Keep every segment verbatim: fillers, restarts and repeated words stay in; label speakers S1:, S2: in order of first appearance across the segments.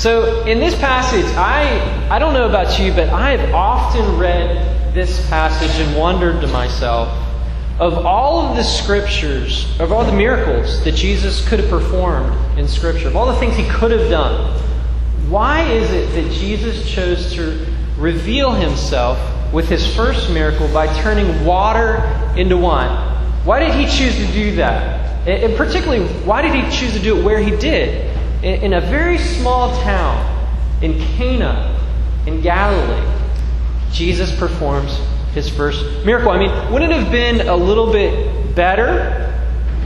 S1: So in this passage, I, I don't know about you, but I have often read this passage and wondered to myself, of all of the scriptures, of all the miracles that Jesus could have performed in Scripture, of all the things he could have done, why is it that Jesus chose to reveal himself with his first miracle by turning water into wine? Why did he choose to do that? And particularly, why did he choose to do it where he did? In a very small town, in Cana, in Galilee, Jesus performs his first miracle. I mean, wouldn't it have been a little bit better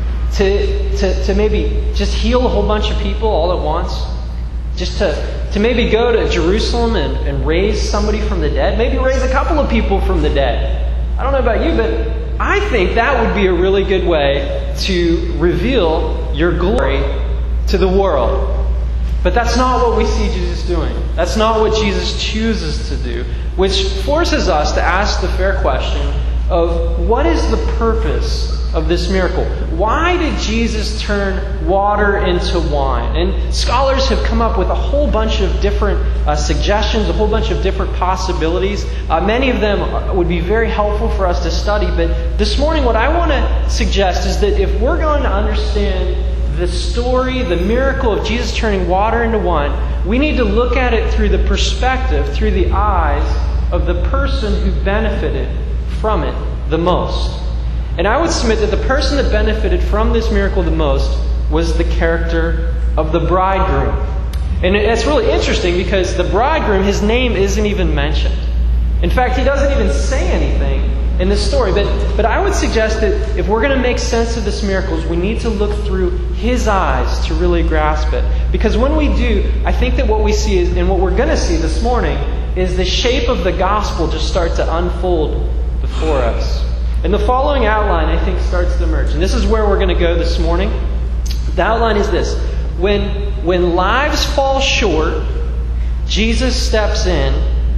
S1: to, to, to maybe just heal a whole bunch of people all at once? Just to, to maybe go to Jerusalem and, and raise somebody from the dead? Maybe raise a couple of people from the dead. I don't know about you, but I think that would be a really good way to reveal your glory to the world. But that's not what we see Jesus doing. That's not what Jesus chooses to do. Which forces us to ask the fair question of what is the purpose of this miracle? Why did Jesus turn water into wine? And scholars have come up with a whole bunch of different uh, suggestions, a whole bunch of different possibilities. Uh, many of them would be very helpful for us to study. But this morning what I want to suggest is that if we're going to understand the story, the miracle of Jesus turning water into wine, we need to look at it through the perspective, through the eyes of the person who benefited from it the most. And I would submit that the person that benefited from this miracle the most was the character of the bridegroom. And it's really interesting because the bridegroom, his name isn't even mentioned. In fact, he doesn't even say anything in this story. But, but I would suggest that if we're going to make sense of this miracle, we need to look through his eyes to really grasp it. Because when we do, I think that what we see is, and what we're going to see this morning, is the shape of the gospel just start to unfold before us. And the following outline, I think, starts to emerge. And this is where we're going to go this morning. The outline is this. When, when lives fall short, Jesus steps in,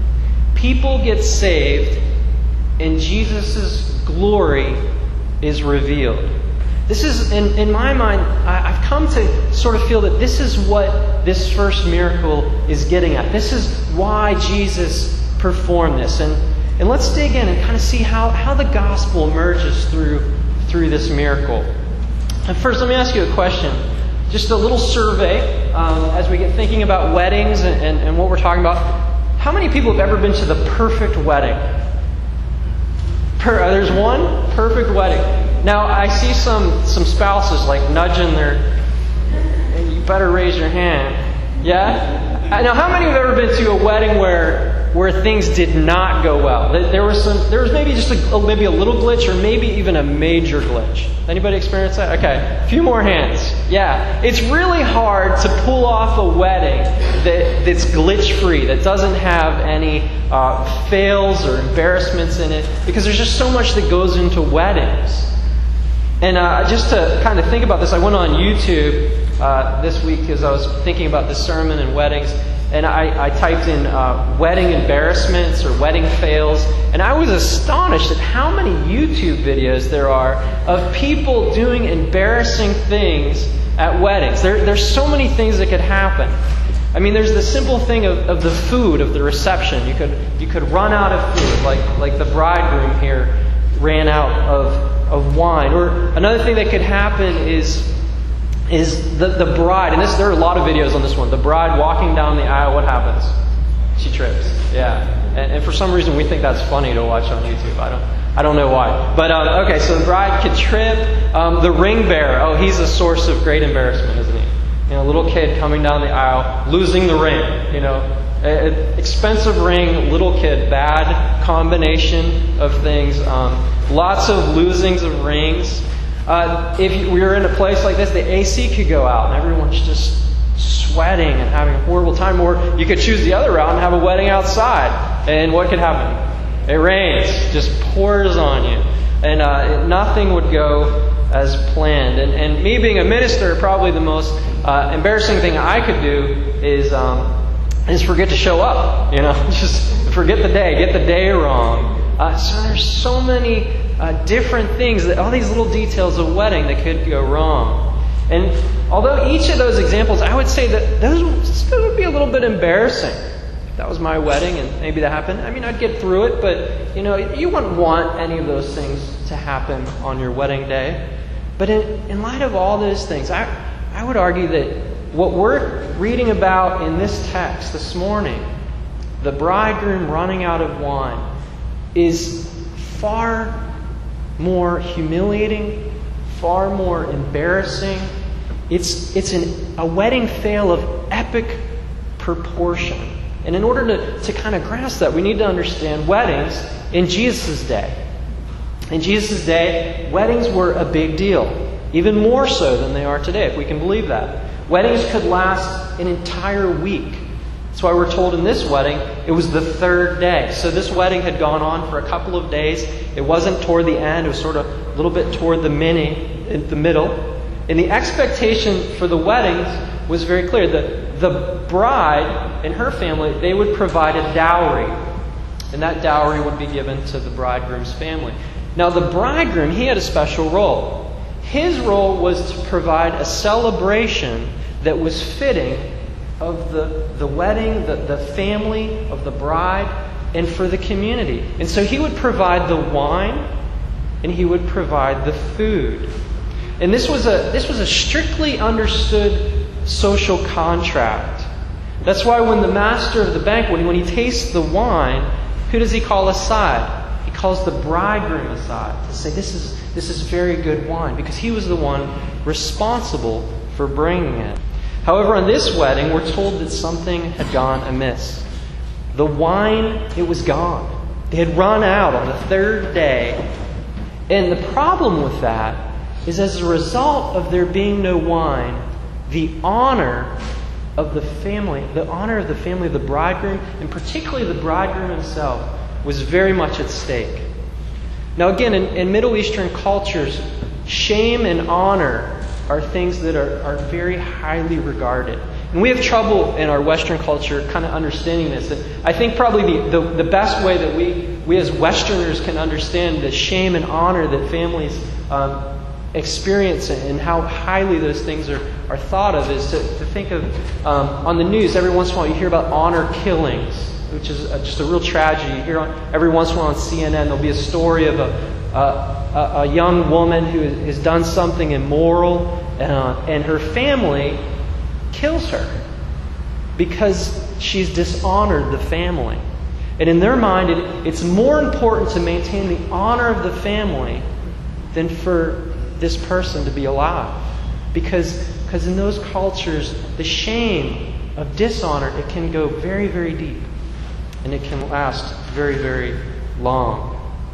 S1: people get saved, and Jesus' glory is revealed. This is, in, in my mind, I, I've come to sort of feel that this is what this first miracle is getting at. This is why Jesus performed this. And, and let's dig in and kind of see how, how the gospel emerges through, through this miracle. And first, let me ask you a question. Just a little survey um, as we get thinking about weddings and, and, and what we're talking about. How many people have ever been to the perfect wedding? Per, there's one perfect wedding. Now, I see some, some spouses like nudging their, you better raise your hand. Yeah? Now, how many have ever been to a wedding where, where things did not go well? There was some, there was maybe just a, maybe a little glitch or maybe even a major glitch. Anybody experience that? Okay, a few more hands. Yeah. It's really hard to pull off a wedding that, that's glitch-free, that doesn't have any uh, fails or embarrassments in it, because there's just so much that goes into weddings. And uh, just to kind of think about this, I went on YouTube uh, this week because I was thinking about this sermon and weddings, and I, I typed in uh, wedding embarrassments or wedding fails, and I was astonished at how many YouTube videos there are of people doing embarrassing things at weddings. There, there's so many things that could happen. I mean, there's the simple thing of, of the food, of the reception. You could you could run out of food, like like the bridegroom here ran out of, of wine. Or another thing that could happen is is the, the bride, and this there are a lot of videos on this one, the bride walking down the aisle, what happens? She trips. Yeah. And, and for some reason we think that's funny to watch on YouTube. I don't I don't know why. But um, okay, so the bride could trip. Um, the ring bearer, oh, he's a source of great embarrassment, isn't he? You know, a little kid coming down the aisle, losing the ring, you know. A, expensive ring, little kid, bad combination of things. Um, lots of losings of rings. Uh, if we were in a place like this, the A C could go out and everyone's just sweating and having a horrible time. Or you could choose the other route and have a wedding outside. And what could happen? It rains, just pours on you. And uh, nothing would go as planned. And, and me being a minister, probably the most uh, embarrassing thing I could do is... Um, is forget to show up, you know, just forget the day, get the day wrong. Uh, so there's so many uh, different things, that all these little details of a wedding that could go wrong. And although each of those examples, I would say that those, those would be a little bit embarrassing. If that was my wedding and maybe that happened, I mean, I'd get through it, but you know, you wouldn't want any of those things to happen on your wedding day. But in, in light of all those things, I, I would argue that what we're reading about in this text this morning, the bridegroom running out of wine, is far more humiliating, far more embarrassing. It's, it's an, a wedding fail of epic proportion. And in order to, to kind of grasp that, we need to understand weddings in Jesus' day. In Jesus' day, weddings were a big deal, even more so than they are today, if we can believe that. Weddings could last an entire week. That's why we're told in this wedding, it was the third day. So this wedding had gone on for a couple of days. It wasn't toward the end. It was sort of a little bit toward the mini, in the middle. And the expectation for the weddings was very clear. The, the bride and her family, they would provide a dowry. And that dowry would be given to the bridegroom's family. Now the bridegroom, he had a special role. His role was to provide a celebration that was fitting of the, the wedding, the, the family of the bride, and for the community. And so he would provide the wine, and he would provide the food. And this was a this was a strictly understood social contract. That's why when the master of the banquet, when he tastes the wine, who does he call aside? He calls the bridegroom aside to say, this is this is very good wine, because he was the one responsible for bringing it. However, on this wedding, we're told that something had gone amiss. The wine, it was gone. They had run out on the third day. And the problem with that is, as a result of there being no wine, the honor of the family, the honor of the family of the bridegroom, and particularly the bridegroom himself, was very much at stake. Now again, in, in Middle Eastern cultures, shame and honor are things that are, are very highly regarded. And we have trouble in our Western culture kind of understanding this. And I think probably the, the, the best way that we, we as Westerners can understand the shame and honor that families um, experience and how highly those things are, are thought of is to, to think of, um, on the news, every once in a while you hear about honor killings, which is a, just a real tragedy. You hear on, every once in a while on C N N there'll be a story of a A, a young woman who has done something immoral, uh, and her family kills her because she's dishonored the family. And in their mind, it, it's more important to maintain the honor of the family than for this person to be alive. Because, because in those cultures, the shame of dishonor, it can go very, very deep. And it can last very, very long.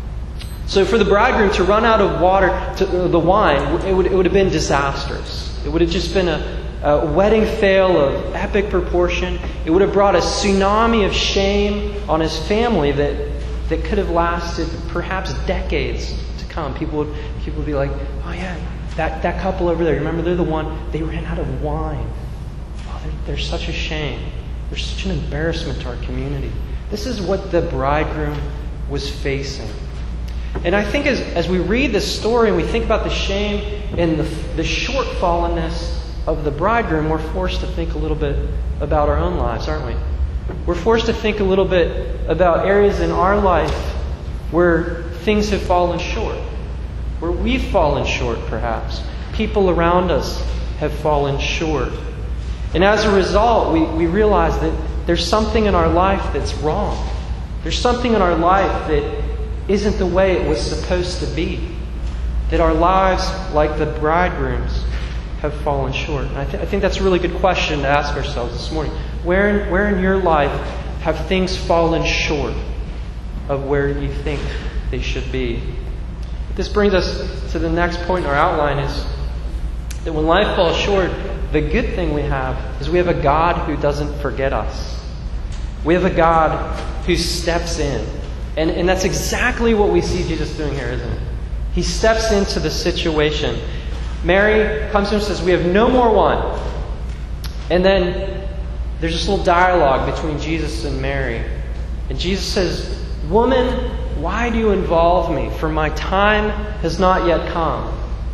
S1: So for the bridegroom to run out of water, to, uh, the wine, it would, it would have been disastrous. It would have just been a, a wedding fail of epic proportion. It would have brought a tsunami of shame on his family that, that could have lasted perhaps decades to come. People would, people would be like, oh yeah, that, that couple over there, remember they're the one, they ran out of wine. Oh, they're, they're such a shame. They're such an embarrassment to our community. This is what the bridegroom was facing. And I think as, as we read this story and we think about the shame and the, the shortfallenness of the bridegroom, we're forced to think a little bit about our own lives, aren't we? We're forced to think a little bit about areas in our life where things have fallen short, where we've fallen short perhaps. People around us have fallen short. And as a result, we, we realize that there's something in our life that's wrong. There's something in our life that isn't the way it was supposed to be. That our lives, like the bridegroom's, have fallen short. And I, th- I think that's a really good question to ask ourselves this morning. Where in, where in your life have things fallen short of where you think they should be? This brings us to the next point in our outline, is that when life falls short, the good thing we have is we have a God who doesn't forget us. We have a God who steps in. And, and that's exactly what we see Jesus doing here, isn't it? He steps into the situation. Mary comes to him and says, we have no more wine. And then there's this little dialogue between Jesus and Mary. And Jesus says, woman, why do you involve me? For my time has not yet come.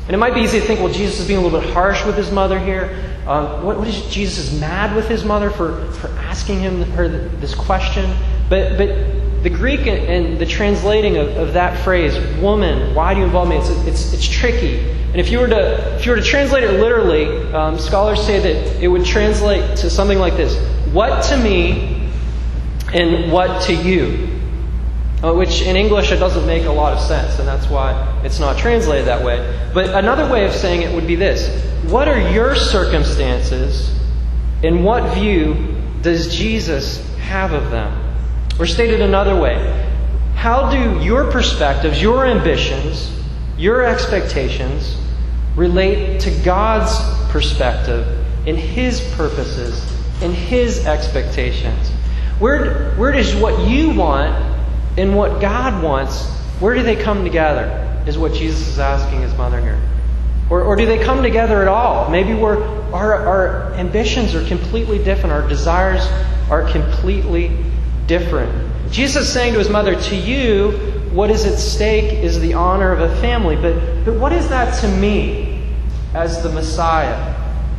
S1: And it might be easy to think, well, Jesus is being a little bit harsh with his mother here. Um, what, what is Jesus is mad with his mother for, for asking him her this question? But but the Greek and the translating of, of that phrase, "woman, why do you involve me?" It's it's it's tricky. And if you were to if you were to translate it literally, um, scholars say that it would translate to something like this: "What to me, and what to you?" Uh, which in English it doesn't make a lot of sense, and that's why it's not translated that way. But another way of saying it would be this: what are your circumstances, and what view does Jesus have of them? Or stated another way, how do your perspectives, your ambitions, your expectations relate to God's perspective and His purposes and His expectations? Where, where does what you want and what God wants, where do they come together, is what Jesus is asking his mother here. Or, or do they come together at all? Maybe we're, our, our ambitions are completely different. Our desires are completely different. Jesus is saying to his mother, to you, what is at stake is the honor of a family. But, but what is that to me as the Messiah?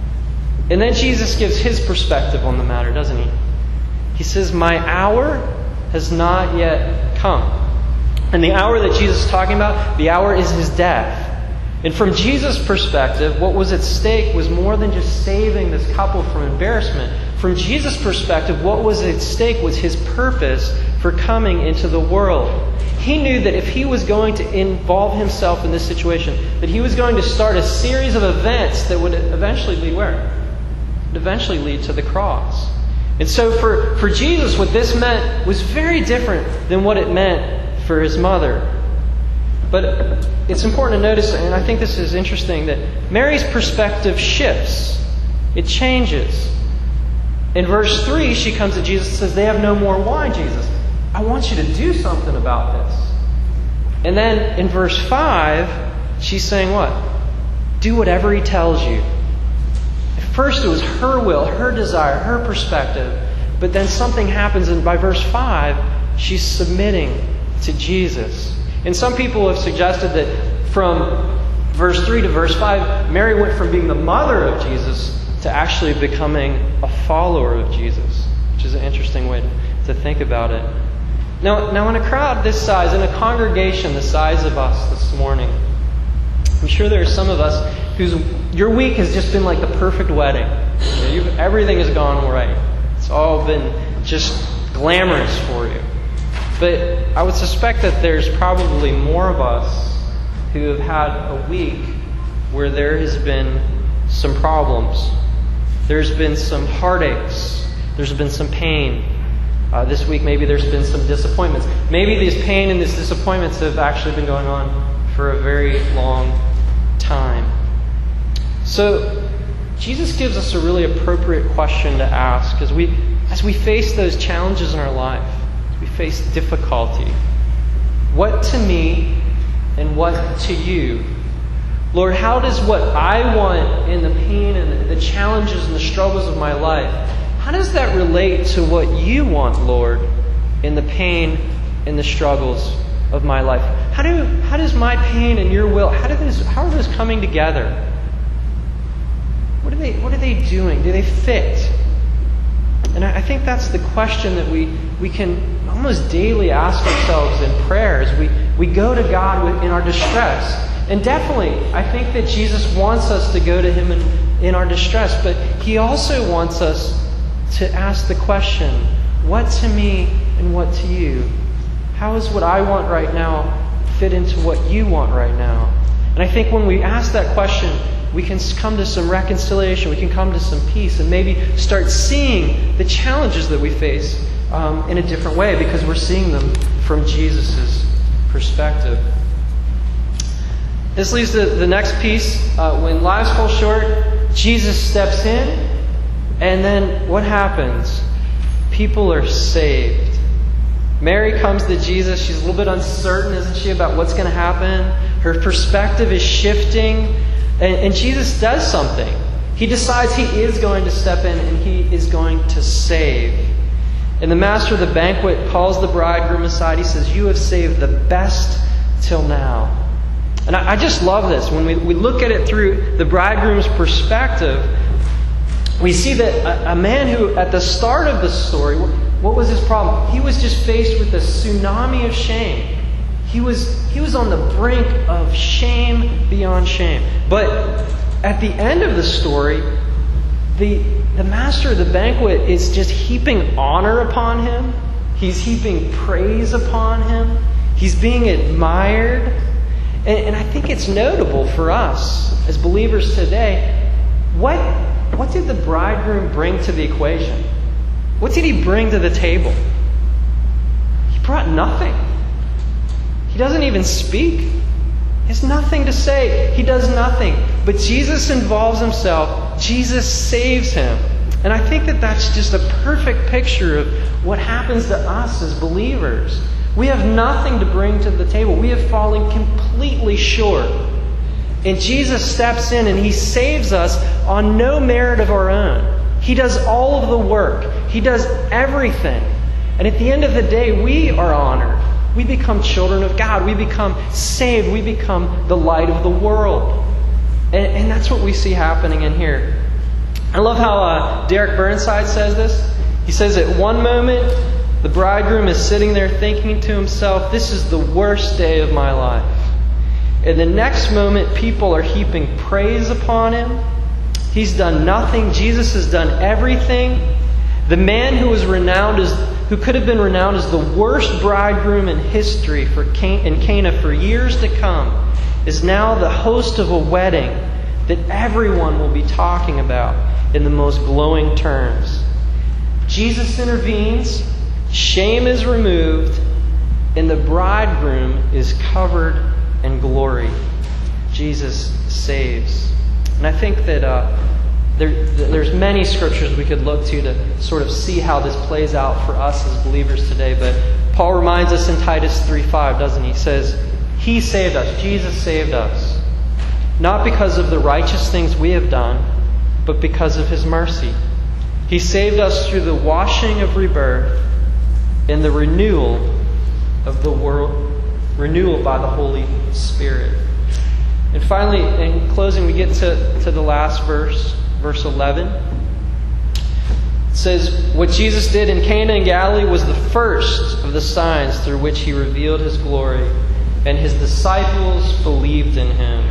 S1: And then Jesus gives his perspective on the matter, doesn't he? He says, my hour has not yet come. And the hour that Jesus is talking about, the hour is his death. And from Jesus' perspective, what was at stake was more than just saving this couple from embarrassment. From Jesus' perspective, what was at stake was his purpose for coming into the world. He knew that if he was going to involve himself in this situation, that he was going to start a series of events that would eventually lead where? Would eventually lead to the cross. And so for, for Jesus, what this meant was very different than what it meant for his mother. But it's important to notice, and I think this is interesting, that Mary's perspective shifts. It changes. In verse three, she comes to Jesus and says, they have no more wine, Jesus. I want you to do something about this. And then in verse five, she's saying what? Do whatever he tells you. At first it was her will, her desire, her perspective. But then something happens, and by verse five, she's submitting to Jesus. And some people have suggested that from verse three to verse five, Mary went from being the mother of Jesus to actually becoming a follower of Jesus, which is an interesting way to, to think about it. Now, now, in a crowd this size, in a congregation the size of us this morning, I'm sure there are some of us whose your week has just been like the perfect wedding. You know, you've, everything has gone right. It's all been just glamorous for you. But I would suspect that there's probably more of us who have had a week where there has been some problems. There's been some heartaches. There's been some pain. Uh, this week maybe there's been some disappointments. Maybe these pain and these disappointments have actually been going on for a very long time. So Jesus gives us a really appropriate question to ask as we as we face those challenges in our life. We face difficulty. What to me and what to you? Lord, how does what I want in the pain and the challenges and the struggles of my life, how does that relate to what you want, Lord, in the pain and the struggles of my life? How do how does my pain and your will, how do those how are those coming together? What are they what are they doing? Do they fit? And I think that's the question that we, we can almost daily ask ourselves in prayer as we, we go to God in our distress. And definitely, I think that Jesus wants us to go to Him in, in our distress, but He also wants us to ask the question, what to me and what to you? How does what I want right now fit into what you want right now? And I think when we ask that question, we can come to some reconciliation, we can come to some peace, and maybe start seeing the challenges that we face um, in a different way because we're seeing them from Jesus' perspective. This leads to the next piece. Uh, when lives fall short, Jesus steps in, and then what happens? People are saved. Mary comes to Jesus. She's a little bit uncertain, isn't she, about what's going to happen? Her perspective is shifting. And, and Jesus does something. He decides He is going to step in and He is going to save. And the master of the banquet calls the bridegroom aside. He says, you have saved the best till now. And I, I just love this. When we, we look at it through the bridegroom's perspective, we see that a, a man who, at the start of the story, what was his problem? He was just faced with a tsunami of shame. He was, he was on the brink of shame beyond shame. But at the end of the story, the, the master of the banquet is just heaping honor upon him. He's heaping praise upon him. He's being admired. And, and I think it's notable for us as believers today. What, what did the bridegroom bring to the equation? What did he bring to the table? He brought nothing. He doesn't even speak. He has nothing to say. He does nothing. But Jesus involves himself. Jesus saves him. And I think that that's just a perfect picture of what happens to us as believers. We have nothing to bring to the table. We have fallen completely short. And Jesus steps in and He saves us on no merit of our own. He does all of the work. He does everything. And at the end of the day, we are honored. We become children of God. We become saved. We become the light of the world. And, and that's what we see happening in here. I love how uh, Derek Burnside says this. He says, at one moment, the bridegroom is sitting there thinking to himself, this is the worst day of my life. In the next moment, people are heaping praise upon him. He's done nothing. Jesus has done everything. The man who was renowned as, who could have been renowned as the worst bridegroom in history for Can- in Cana for years to come, is now the host of a wedding that everyone will be talking about in the most glowing terms. Jesus intervenes, shame is removed, and the bridegroom is covered in glory. Jesus saves. And I think that uh, there, there's many scriptures we could look to to sort of see how this plays out for us as believers today. But Paul reminds us in Titus three five, doesn't he? He says, He saved us. Jesus saved us. Not because of the righteous things we have done, but because of His mercy. He saved us through the washing of rebirth and the renewal of the world, renewal by the Holy Spirit. And finally, in closing, we get to, to the last verse, verse eleven. It says, what Jesus did in Cana in Galilee was the first of the signs through which He revealed His glory, and His disciples believed in Him.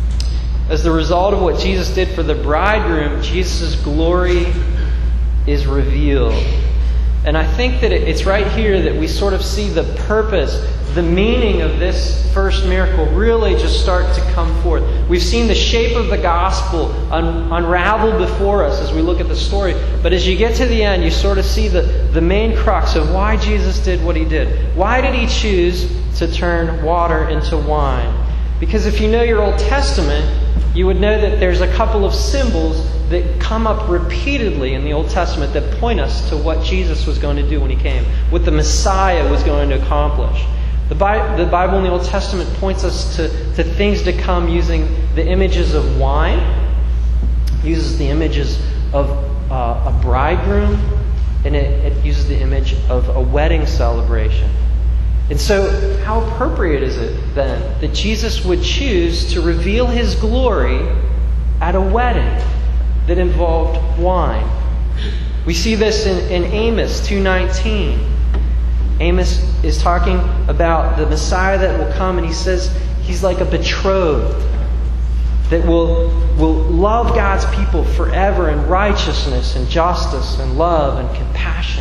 S1: As the result of what Jesus did for the bridegroom, Jesus' glory is revealed. And I think that it's right here that we sort of see the purpose, the meaning of this first miracle really just start to come forth. We've seen the shape of the gospel un- unravel before us as we look at the story. But as you get to the end, you sort of see the, the main crux of why Jesus did what He did. Why did He choose to turn water into wine? Because if you know your Old Testament, you would know that there's a couple of symbols that come up repeatedly in the Old Testament that point us to what Jesus was going to do when He came, what the Messiah was going to accomplish. The Bible, the Bible in the Old Testament points us to, to things to come using the images of wine, uses the images of uh, a bridegroom, and it, it uses the image of a wedding celebration. And so, how appropriate is it then that Jesus would choose to reveal His glory at a wedding that involved wine? We see this in, in Amos two nineteen. Amos is talking about the Messiah that will come, and he says He's like a betrothed that will, will love God's people forever in righteousness and justice and love and compassion.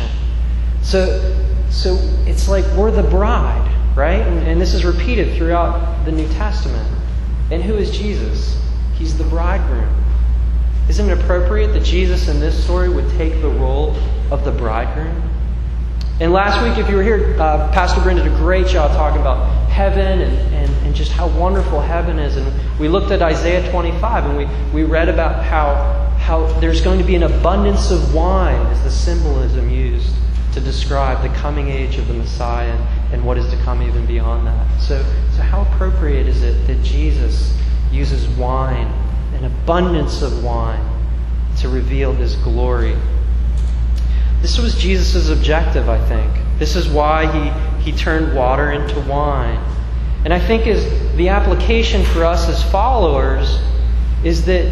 S1: So, so it's like we're the bride, right? And, and this is repeated throughout the New Testament. And who is Jesus? He's the bridegroom. Isn't it appropriate that Jesus in this story would take the role of the bridegroom? And last week, if you were here, uh, Pastor Brenda did a great job talking about heaven and, and, and just how wonderful heaven is. And we looked at Isaiah twenty-five, and we, we read about how, how there's going to be an abundance of wine as the symbolism used to describe the coming age of the Messiah and, and what is to come even beyond that. So, so how appropriate is it that Jesus uses wine, an abundance of wine, to reveal His glory? This was Jesus' objective, I think. This is why he, he turned water into wine. And I think is the application for us as followers is that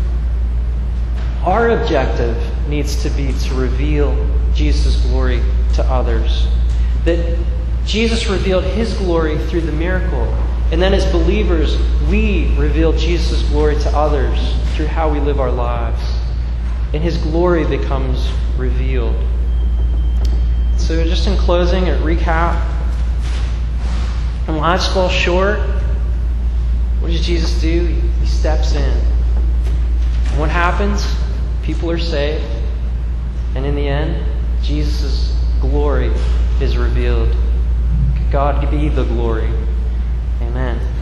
S1: our objective needs to be to reveal Jesus' glory to others. That Jesus revealed His glory through the miracle. And then as believers, we reveal Jesus' glory to others through how we live our lives. And His glory becomes revealed. So just in closing, a recap. When lives fall short, what does Jesus do? He steps in. And what happens? People are saved. And in the end, Jesus' glory is revealed. God be the glory. Amen.